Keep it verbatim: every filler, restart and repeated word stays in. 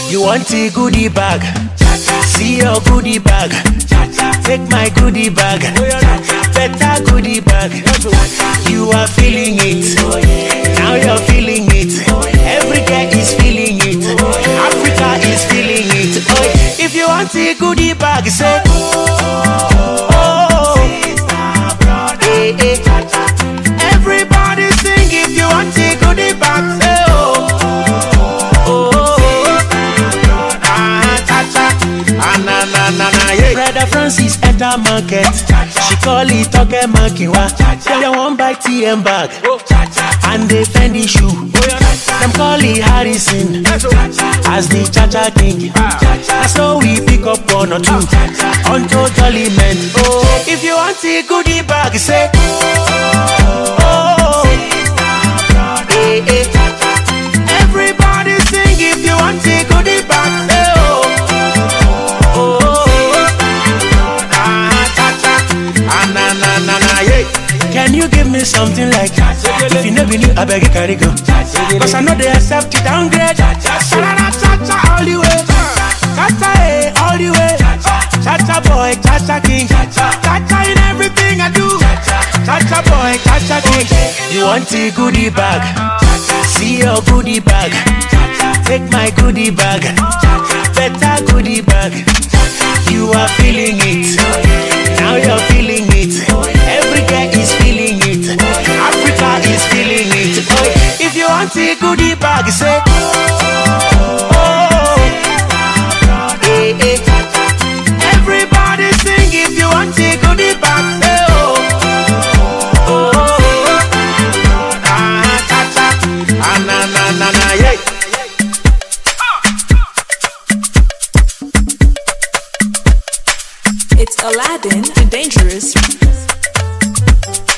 You want a goodie bag? See your goodie bag. Take my goodie bag. Better goodie bag. You are feeling it. Now you're feeling it. Every girl is feeling it. Africa is feeling it. Oh, if you want a goodie bag, say oh, hey, hey. Everybody sing if you want a goodie bag, say oh, oh, ah, cha cha, ah na na na na, yeah. Brother Francis enter market, she call it okay makiwa. They want buy T M bag and they Fendi shoe. Them call it Harrison as the Cha-Cha King. So we pick up one or two on totally meant. Oh, if you want a goodie bag, say oh, hey, hey. Everybody sing if you want a goodie bag, say oh, oh, ah, cha-cha, ah, na, na, na, na, yeah. Can you give me something like that? If you never knew, I beg you carry go. Cause I know they accept you downgrade. Cha-cha-cha all the way. Cha-cha eh, all the way. Cha-cha boy, cha-cha king. Cha-cha in everything I do. Cha-cha boy, cha-cha king. You want a goodie bag? See your goodie bag. Take my goodie bag. Better goodie bag. You are feeling it. Now you're feeling it. Every girl is feeling it. Africa is feeling it. Oh, if you want a goodie bag, say oh, hey, hey. Everybody sing if you want a goodie bag, say oh, oh, ah, cha cha, ah na na na na, yeah. It's Aladdin, the Dangerous.